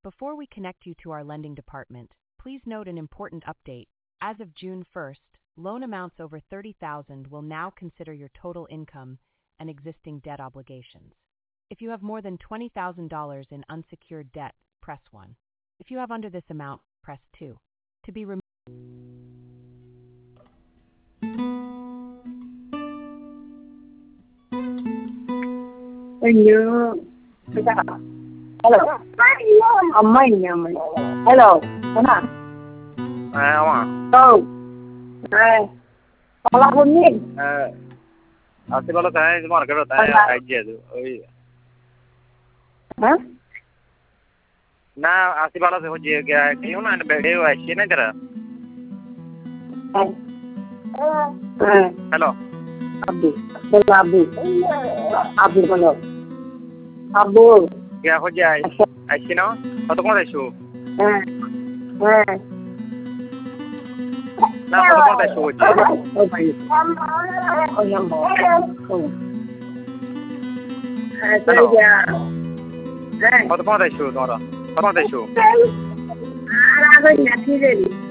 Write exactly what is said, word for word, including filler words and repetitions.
Before we connect you to our lending department, please note an important update. As of June first, loan amounts over thirty thousand dollars will now consider your total income and existing debt obligations. If you have more than twenty thousand dollars in unsecured debt, press one. If you have under this amount, press two. To be removed. Hello. Ammai ammai. Hello. Mana? À ông à? Đâu? Này. Kalau bunyi. Eh, asli balo saya cuma market होता है IG है वही Hah? ना asli balo से हो जी क्या है क्यों ना बैठे हो ऐसे ना करा Eh. Hello Abdi. Hello Abdi. Abdi mana? Abu. क्या हो जाए ऐसे ना और तो कौन है शो Eh. Eh. ना और तो कौन है शो जी Oh baik. Oh yang mau. Oh. Eh, Hello. saya. Eh. और तो कौन है शो तुम्हारा और कौन है show Ada apa ni? Tidak.